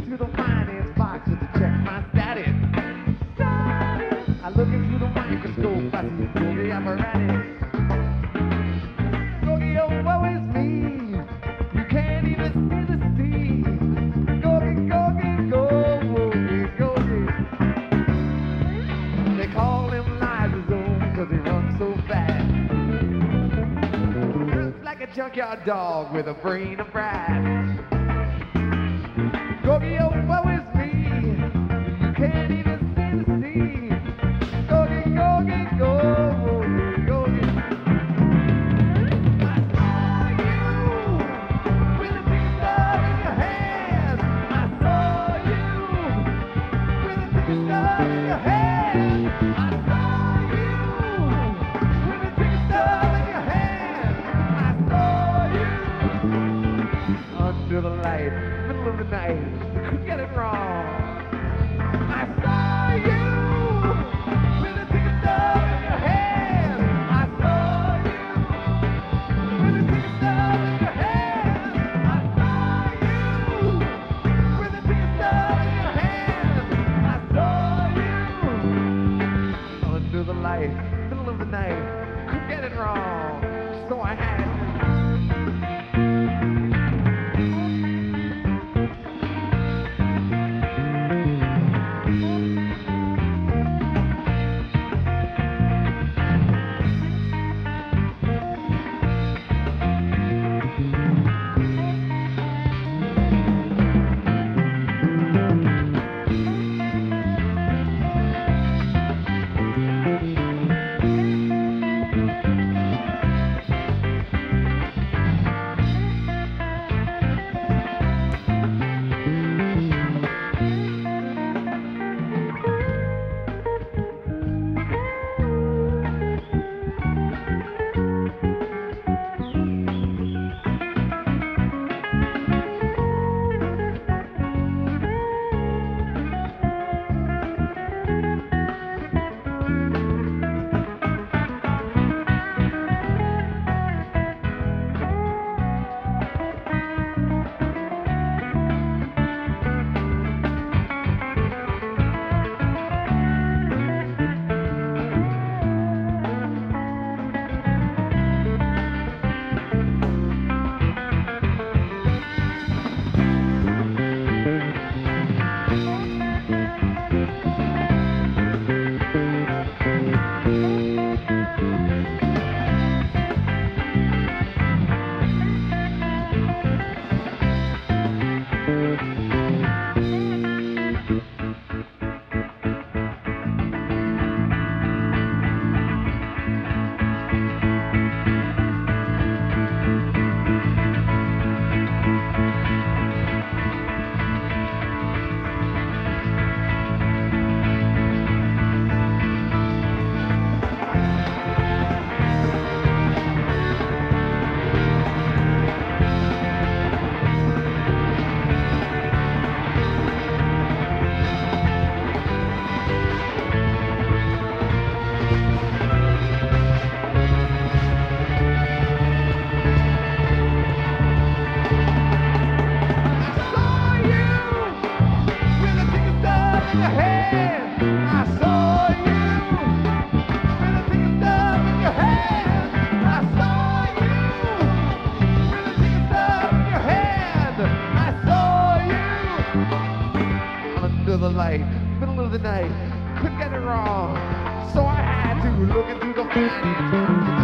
into the finance box to check my status. I look into the microscope, I see Googie apparatus. Googie, oh, woe is me. You can't even see the sea. Googie, Googie, Googie, Googie. They call him Lysosome cause he runs so fast. Runs like a junkyard dog with a brain of brass. Googie, oh, woe is me. You can't even see the sea. Googie, Googie, Googie, Googie. I saw you with a big star in your hand. I saw you with a big star in your hand. I saw you with a big star in your hand. I saw you under the light, middle of the night. Couldn't get it wrong. I saw you with a ticket stub in your hand. I saw you with a ticket stub in your hand. I saw you with a ticket stub in your hand. I saw you under the light, middle of the night. Couldn't get it wrong, so I had to. The light, middle of the night, couldn't get it wrong, so I had to look into the finance.